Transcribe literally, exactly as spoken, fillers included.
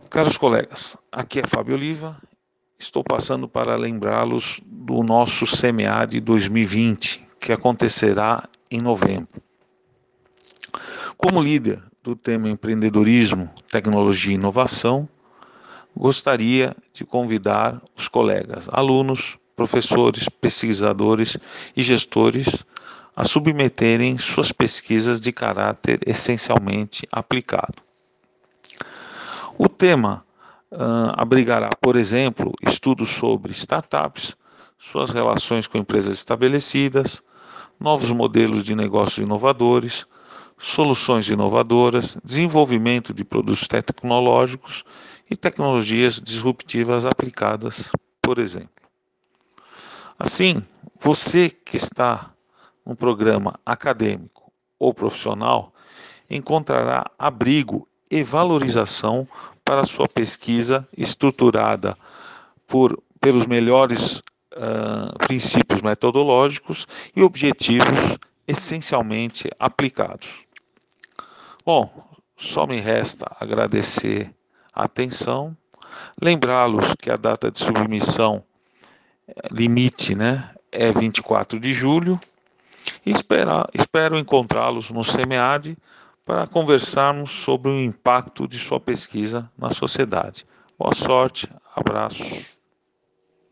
Caros colegas, aqui é Fábio Oliva. Estou passando para lembrá-los do nosso SEMEAD dois mil e vinte, que acontecerá em novembro. Como líder do tema empreendedorismo, tecnologia e inovação, gostaria de convidar os colegas, alunos, professores, pesquisadores e gestores a submeterem suas pesquisas de caráter essencialmente aplicado. O tema uh, abrigará, por exemplo, estudos sobre startups, suas relações com empresas estabelecidas, novos modelos de negócios inovadores, soluções inovadoras, desenvolvimento de produtos tecnológicos e tecnologias disruptivas aplicadas, por exemplo. Assim, você que está no programa acadêmico ou profissional encontrará abrigo e valorização para sua pesquisa estruturada por, pelos melhores uh, princípios metodológicos e objetivos essencialmente aplicados. Bom, só me resta agradecer a atenção, lembrá-los que a data de submissão limite, né, é vinte e quatro de julho e esperar, espero encontrá-los no SEMEAD para conversarmos sobre o impacto de sua pesquisa na sociedade. Boa sorte, abraços.